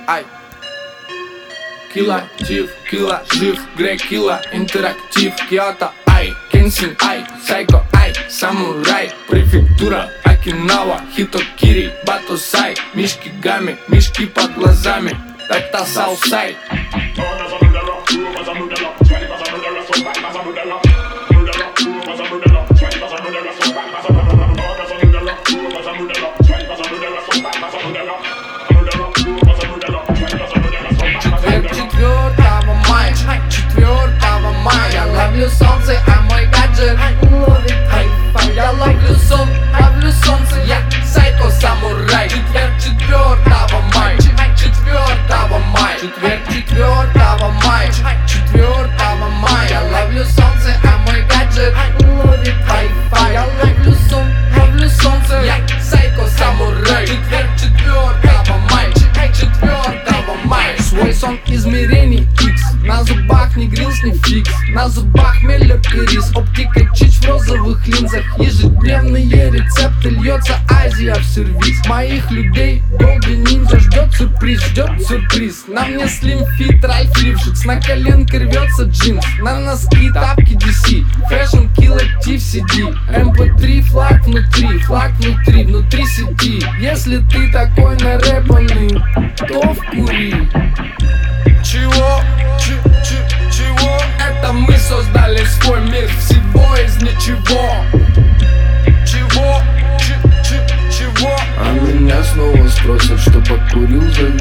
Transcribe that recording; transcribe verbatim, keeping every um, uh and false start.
ай. Кила, Тиф, Кила, жив, Грей, Кила, интерактив, Киото, ай, Кенсин, ай, Сайко, ай, Самурай, префектура, Окинава, Хитокири, Батусай, Мишки Гами, мишки под глазами, это Саусай. Солнце, а мой гаджет ловит хай-фай. Я ловлю сон, ловлю солнце, я Сайко Самурай. Четверг четвёртого мая, четвёртого мая, четверг четвёртого мая, четвёртого мая. Я ловлю солнце, а мой гаджет ловит хай-фай. Я ловлю сон, ловлю солнце, я Сайко Самурай. Четверг четвёртого мая, четвёртого мая. Свой сон измерений X, на зубах не грилс, не фикс. На зубах меллер и рис, оптика чич в розовых линзах. Ежедневные рецепты, льется Азия в сервис. Моих людей Golden Ninja ждет сюрприз, ждет сюрприз. На мне Slim Fit, Ральф Лившиц, на коленке рвется джинс. На носки тапки ди си, Fashion Killer Тиф си ди. эм пэ три флаг внутри, флаг внутри, внутри сети. Если ты такой нарэпанный, то вкури. Чего? Ч, ч, чего? Это мы создали свой мир, всего из ничего. Чего? Ч, ч, чего? А меня снова спросят, что покурил за